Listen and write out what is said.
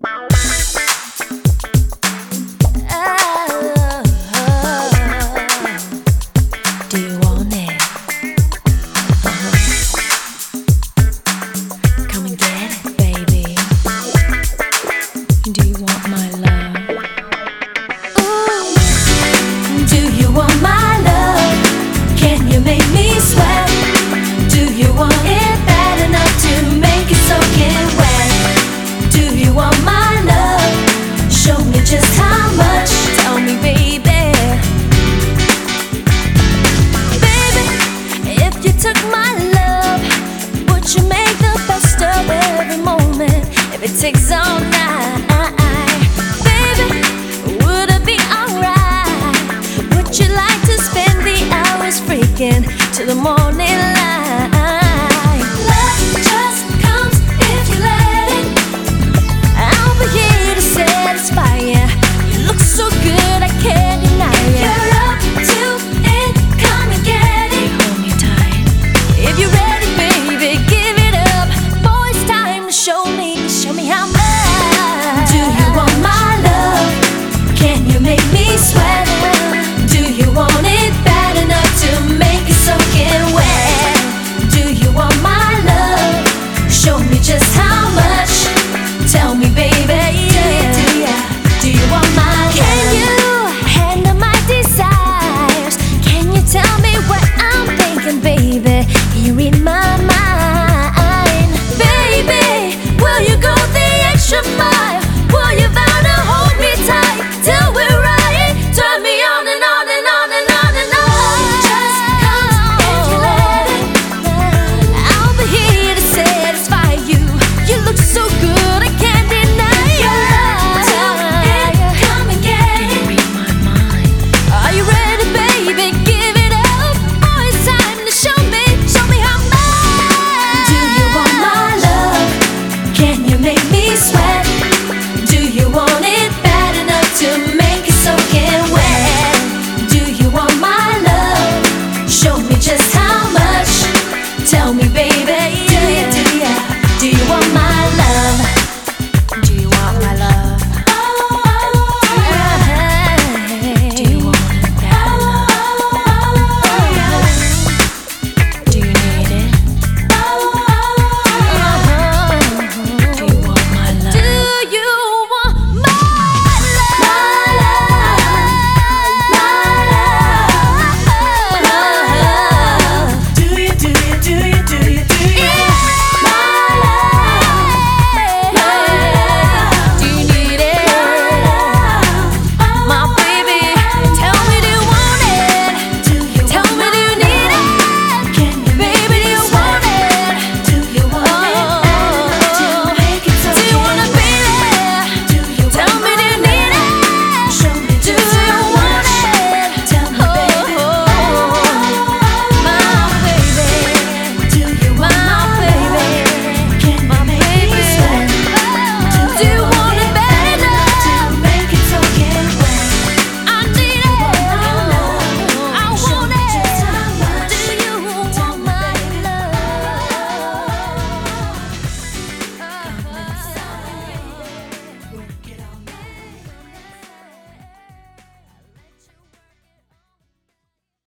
Do you want it? Come and get it, baby. Do you want my love? Ooh. Do you want my love? Can you make me sweat? Do you want it bad enough to make it soaking wet? Do you want my love? Show me just how much. Tell me, baby. Took my love, would you make the best of every moment? If it takes all night, baby, would it be alright? Would you like to spend the hours freaking till the morning light? Love just comes if you let it. I'll be here to satisfy you. You look so good, I can't deny it. You're up to it, come and get it. Hold me tight. If you're ready, baby, give it up. Boy, it's time to show me how much. Do you want my love? Can you make me sweat? Do you want it bad enough to make it soaking wet? Do you want my love? Show me just how much. Tell me, baby, do you want my love? Can you handle my desires? Can you tell me what I'm thinking, baby? You read my mind, baby. Will you go the extra mile? Will you vow to hold me tight till we're right? Turn me on and on and on and on and on. Just comes if you let it. I'll be here to satisfy you. You look so good, I can't deny it. Come and get it. You read my mind. Are you ready, baby? Give it up. Oh, it's time to show me. Can you make me sweat? Do you want it bad enough to make